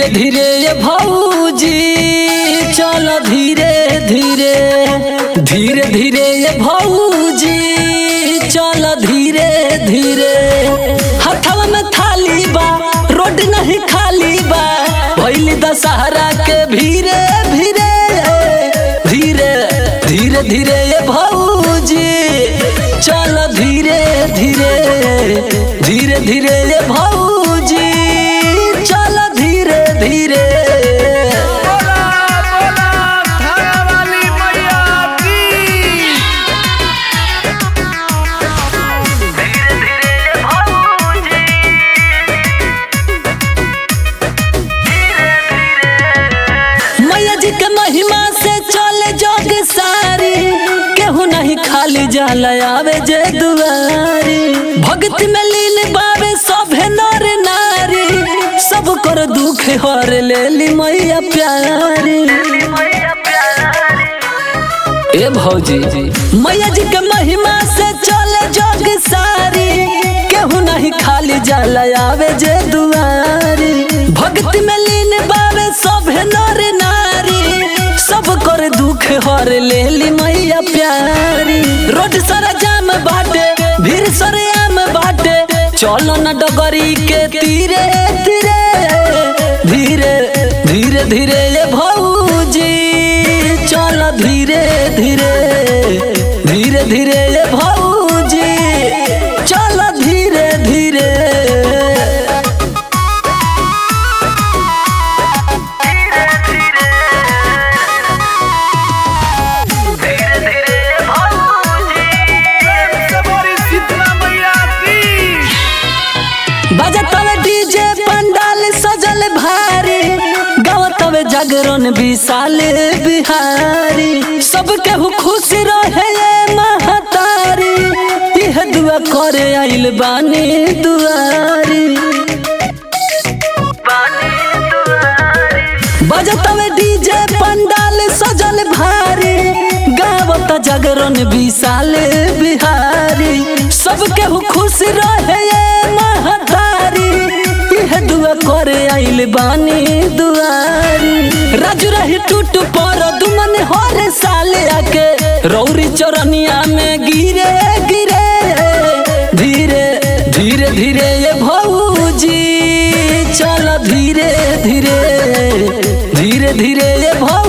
धीरे धीरे ये भौजी चलो धीरे धीरे, धीरे धीरे ये भौजी चलो धीरे धीरे। हथवा में थाली बा रोड नहीं खाली बा, भइली दशहरा के भीरे भीरे, धीरे धीरे धीरे ये भौजी चलो धीरे धीरे, धीरे धीरे ये भौजी चलो धीरे धीरे। मैया जी के महिमा से चले जग सारी, केहू नहीं खाली जाला आवे जे दुआरी। भक्ति में लीन बावे सभे नर नारी, सब कर दुख हर लेली मैया प्यारी। ए भौजी मैया जी के महिमा से चले जग सारी, केहू नहीं खाली जाला आवे जे दुआरी। भक्ति में लीन बावे सभे नर नारी, सब कर दुख हर लेली मैया प्यारी। रोड सारा जाम बाटे भीड़ सरे आम बाटे, चलो न डगरी के तीरे तीरे, धीरे धीरे धीरे ये भौजी चलो धीरे धीरे, धीरे धीरे ये भौजी चलो धीरे धीरे। बजतवे डीजे पंडाल सजल भारी, गावतवे जागरण विशाल बिहारी। सबके खुश रहे महतारी, यह दुआ करे आइल बानी दुआरी। बजतवे डीजे पंडाल सजल भारी, गावत जागरण विशाल बिहारी। सबके खुश रहे महतारी, यह दुआ करे आइल बानी दुआरी। राजू रही टूट पर दुमन हर साल आके, रौरी चरनिया में गिरे गिरे, धीरे धीरे धीरे ये भौजी चलो धीरे धीरे, धीरे धीरे ये